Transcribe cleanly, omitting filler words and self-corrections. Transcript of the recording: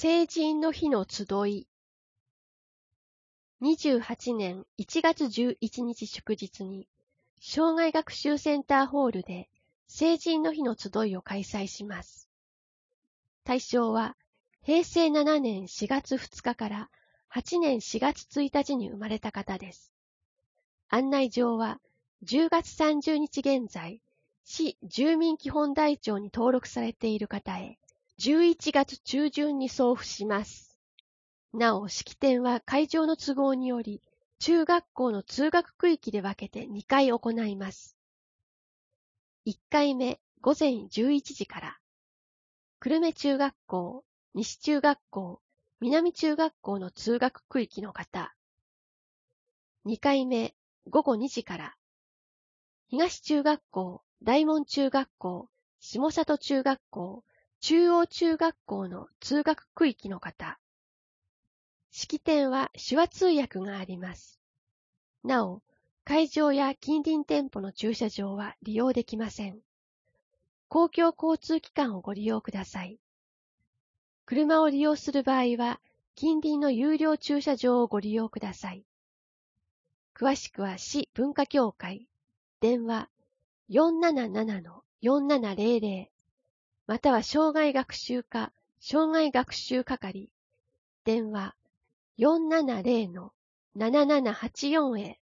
成人の日の集い。28年1月11日祝日に、障害学習センターホールで成人の日の集いを開催します。対象は、平成7年4月2日から8年4月1日に生まれた方です。案内状は、10月30日現在、市住民基本台帳に登録されている方へ、11月中旬に送付します。なお、式典は会場の都合により、中学校の通学区域で分けて2回行います。1回目、午前11時から、久留米中学校、西中学校、南中学校の通学区域の方。2回目、午後2時から、東中学校、大門中学校、下里中学校、中央中学校の通学区域の方。式典は手話通訳があります。なお、会場や近隣店舗の駐車場は利用できません。公共交通機関をご利用ください。車を利用する場合は、近隣の有料駐車場をご利用ください。詳しくは市文化協会、電話 477-4700 または障害学習課、障害学習係、電話 470-7784 へ